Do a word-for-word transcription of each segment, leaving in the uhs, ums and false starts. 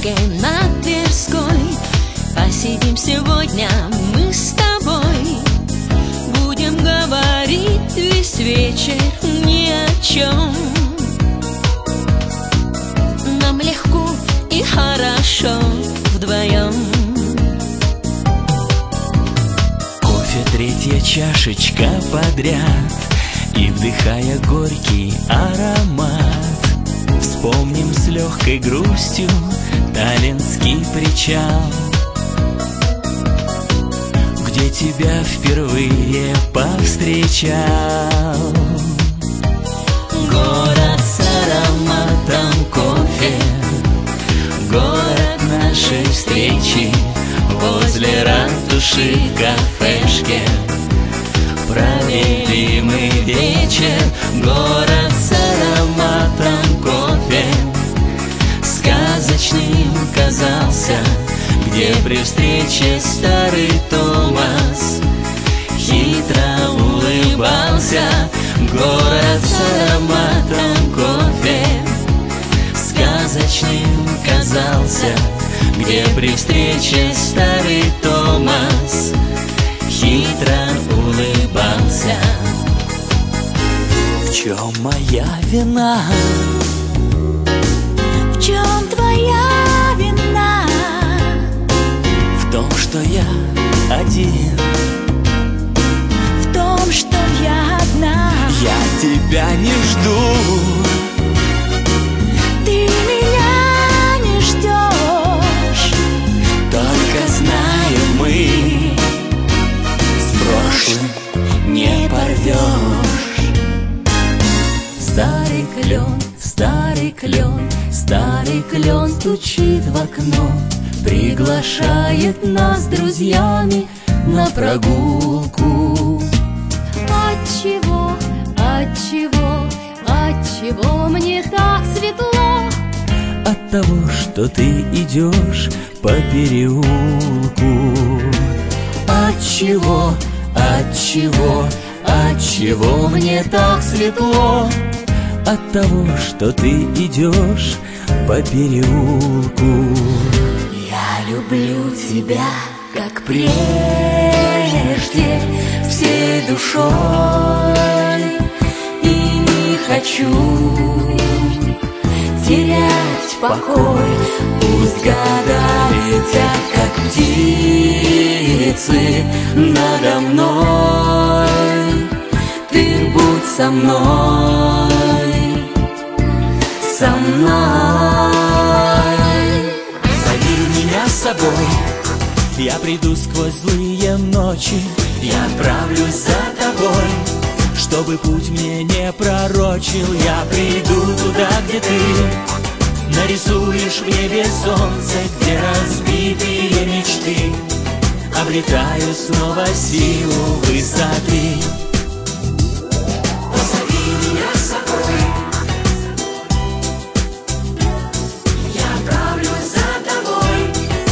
кафешке на Тверской. Посидим сегодня мы с тобой. Будем говорить весь вечер ни о чем. Нам легко и хорошо вдвоем. Кофе третья чашечка подряд, и вдыхая горький аромат, вспомним с легкой грустью Таллинский причал, где тебя впервые повстречал. Город с ароматом кофе, город нашей встречи возле ратуши в кафешке. Провели мы вечер, город с ароматом кофе. Сказочным казался, где при встрече старый Томас хитро улыбался. Город с ароматом кофе сказочным казался, где при встрече старый Томас хитро улыбался. В чем моя вина? В чем твоя вина? В том, что я один, в том, что я одна. Я тебя не жду, ты меня не ждешь. только знаем мы, с прошлым не порвешь. Старый клен, старый клен, старый клен стучит в окно, приглашает нас с друзьями на прогулку. Отчего, отчего, отчего мне так светло? От того, что ты идешь по переулку. Отчего, отчего, отчего мне так светло? От того, что ты идешь по переулку. Я люблю тебя, как прежде, всей душой, и не хочу терять покой. Пусть года летят, как птицы надо мной. Ты будь со мной, со мной. Зови меня с собой, я приду сквозь злые ночи. Я отправлюсь за тобой, чтобы путь мне не пророчил. Я приду туда, где ты нарисуешь в небе солнце, где разбитые мечты обретают снова силу высоты. Позови меня с собой, я отправлюсь за тобой.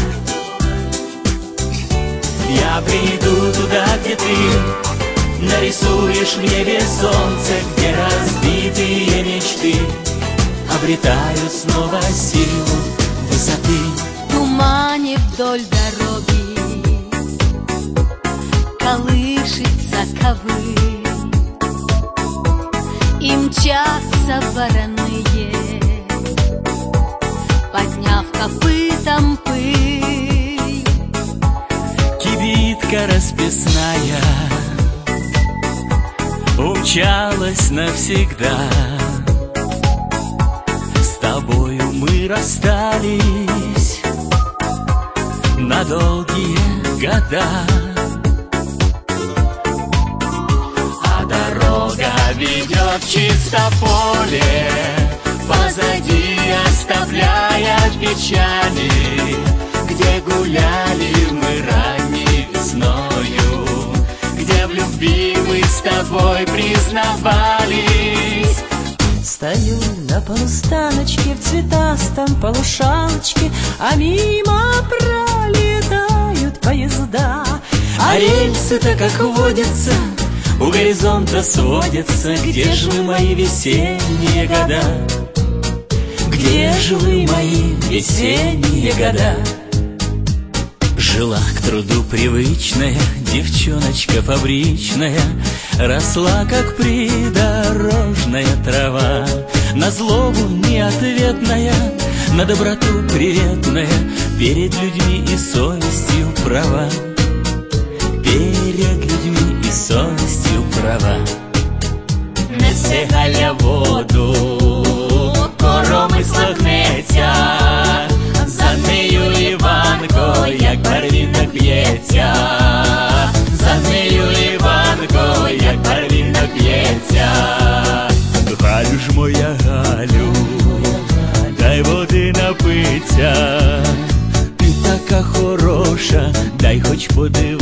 Я приду туда, где ты нарисуешь в небе солнце, где разбитые мечты обретают снова силу высоты. В тумане вдоль дороги колышется ковыль, и мчатся вороные, подняв копытом пыль. Кибитка расписная умчалась навсегда. С тобою мы расстались на долгие года, а дорога ведет чисто поле, позади оставляя печали, где гуляли мы ранней весною, где в любви мы с тобой признавались. Стою на полустаночке в цветастом полушалочке, а мимо пролетают поезда. А рельсы-то, как водится, у горизонта сводятся. Где же мои весенние года? Где жили мои весенние года. Жила к труду привычная девчоночка фабричная, росла, как придорожная трава, на злобу неответная, на доброту приветная, перед людьми и совестью права, перед людьми и совестью права. Несе Галя воду, коромисло гнеться, за нею Іванко, як барвінок п'ється, за нею Іванко, як барвінок п'ється. Галю ж моя Галю, дай води напиться, ти така хороша, дай хоч подивитися.